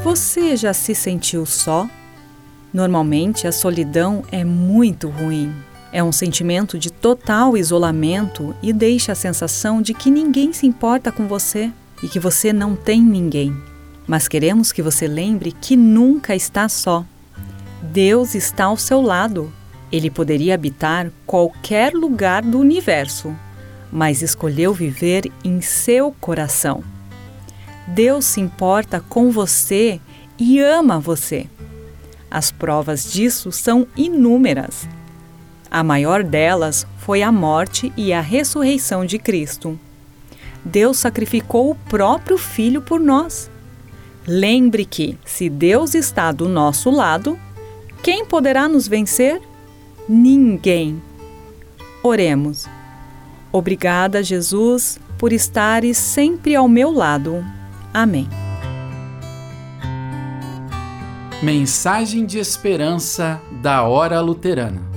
Você já se sentiu só? Normalmente, a solidão é muito ruim. É um sentimento de total isolamento e deixa a sensação de que ninguém se importa com você e que você não tem ninguém. Mas queremos que você lembre que nunca está só. Deus está ao seu lado. Ele poderia habitar qualquer lugar do universo, mas escolheu viver em seu coração. Deus se importa com você e ama você. As provas disso são inúmeras. A maior delas foi a morte e a ressurreição de Cristo. Deus sacrificou o próprio Filho por nós. Lembre que, se Deus está do nosso lado, quem poderá nos vencer? Ninguém. Oremos. Obrigada, Jesus, por estares sempre ao meu lado. Amém. Mensagem de esperança da Hora Luterana.